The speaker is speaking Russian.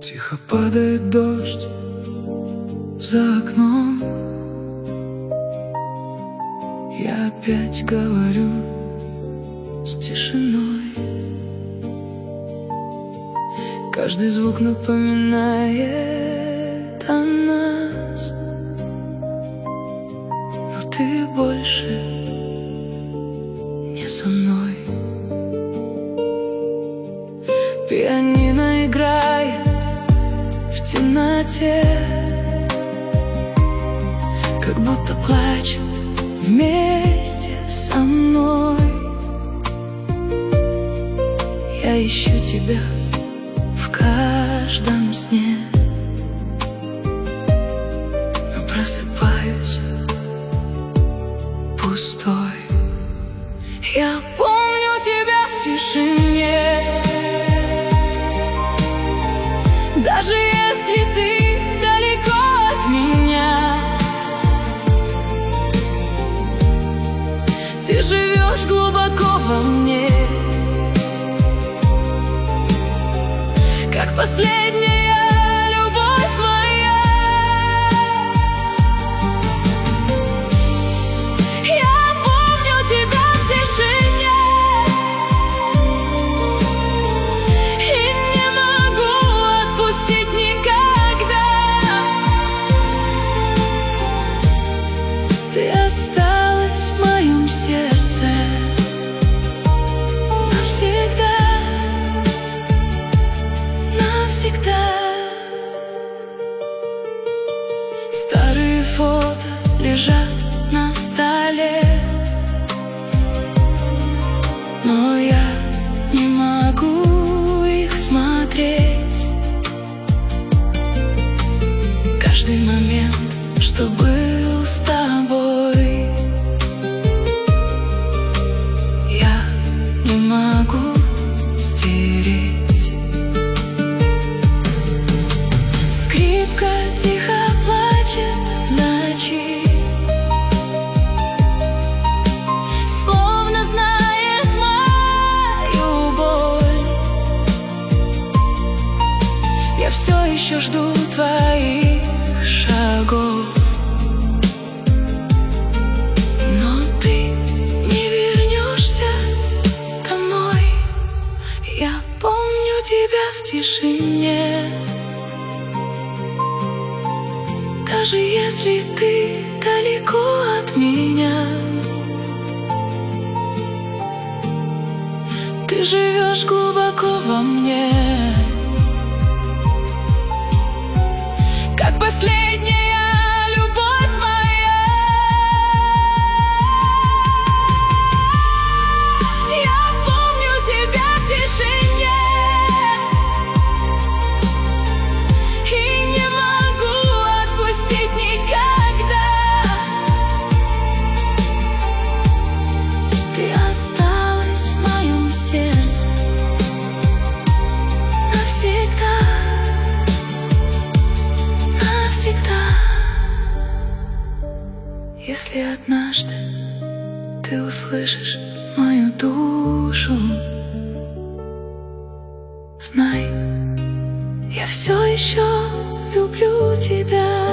Тихо падает дождь за окном. Я опять говорю с тишиной. Каждый звук напоминает о нас, но ты больше не со мной. Пианино играет в темноте, как будто плачет вместе со мной. Я ищу тебя в каждом сне, но просыпаюсь пустой. Я помню тебя в тишине, даже если ты далеко от меня. Ты живешь глубоко во мне, как последняя любовь моя. Я помню тебя в тишине и не могу отпустить никогда. Ты осталась в моем сердце навсегда. Навсегда. Старые фото лежат на столе, но я не могу их смотреть. Каждый момент, что был с тобой, я не могу стереть. Скрипка тихо плачет в ночи, словно знает мою боль. Я все еще жду твоих шагов, но ты не вернешься домой. Я помню тебя в тишине, даже если ты далеко от меня. Ты живешь глубоко во мне, как последняя любовь моя. Я помню тебя в тишине и не могу отпустить никогда. Ты осталась в моем сердце навсегда. Навсегда. Если однажды ты услышишь мою душу, знай, я все еще люблю тебя.